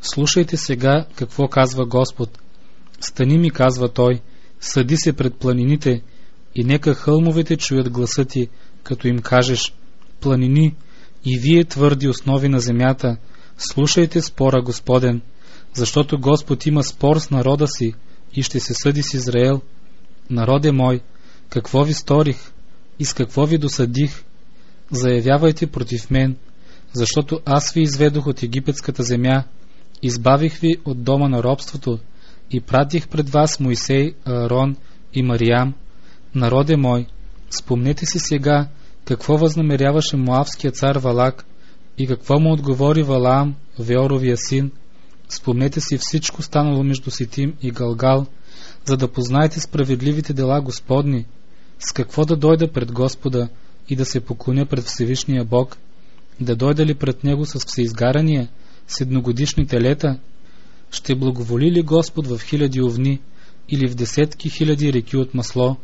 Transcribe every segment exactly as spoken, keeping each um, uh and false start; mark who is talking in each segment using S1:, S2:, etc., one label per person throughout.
S1: Слушайте сега какво казва Господ. Стани, ми казва Той, съди се пред планините и нека хълмовете чуят гласа ти, като им кажеш: планини, и вие твърди основи на земята, слушайте спора Господен, защото Господ има спор с народа си и ще се съди с Израел. Народе мой, какво ви сторих и с какво ви досъдих? Заявявайте против мен, защото аз ви изведох от египетската земя, избавих ви от дома на робството и пратих пред вас Моисей, Аарон и Мариям. Народе мой, спомнете си сега какво възнамеряваше Моавския цар Валак и какво му отговори Валаам, Веоровия син. Спомнете си всичко станало между Ситим и Галгал, за да познаете справедливите дела Господни, с какво да дойда пред Господа и да се поклоня пред Всевишния Бог, да дойда ли пред Него с всеизгарания, с едногодишни телета? Ще благоволи ли Господ в хиляди овни или в десетки хиляди реки от масло?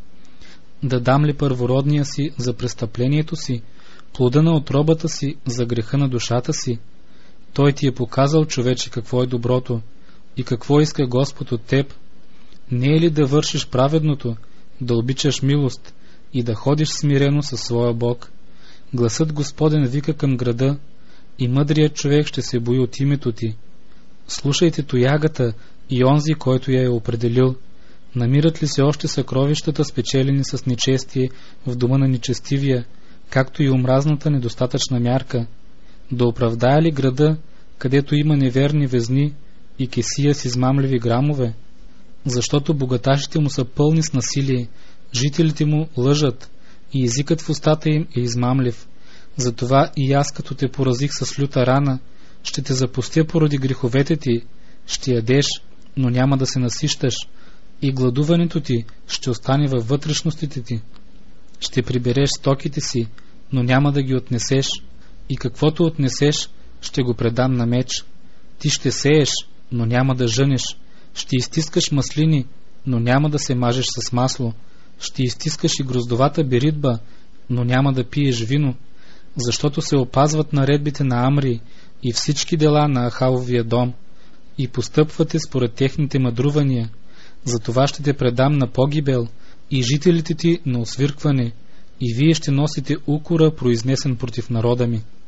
S1: Да дам ли първородния си за престъплението си, плода на отробата си за греха на душата си? Той ти е показал, човече, какво е доброто и какво иска Господ от теб. Не е ли да вършиш праведното, да обичаш милост и да ходиш смирено със своя Бог? Гласът Господен вика към града и мъдрият човек ще се бои от името ти. Слушайте тоягата и онзи, който я е определил. Намират ли се още съкровищата, спечелени с нечестие в дома на нечестивия, както и омразната недостатъчна мярка? Да оправдая ли града, където има неверни везни и кесия с измамливи грамове? Защото богаташите му са пълни с насилие, жителите му лъжат и езикът в устата им е измамлив. Затова и аз, като те поразих с люта рана, ще те запустя поради греховете ти, ще ядеш, но няма да се насищаш, и гладуването ти ще остане във вътрешностите ти. Ще прибереш стоките си, но няма да ги отнесеш, и каквото отнесеш, ще го предам на меч. Ти ще сееш, но няма да жънеш, ще изтискаш маслини, но няма да се мажеш с масло, ще изтискаш и гроздовата беритба, но няма да пиеш вино, защото се опазват наредбите на Амри и всички дела на Ахавовия дом, и постъпвате според техните мъдрувания. Затова ще те предам на погибел и жителите ти на освиркване, и вие ще носите укора, произнесен против народа ми.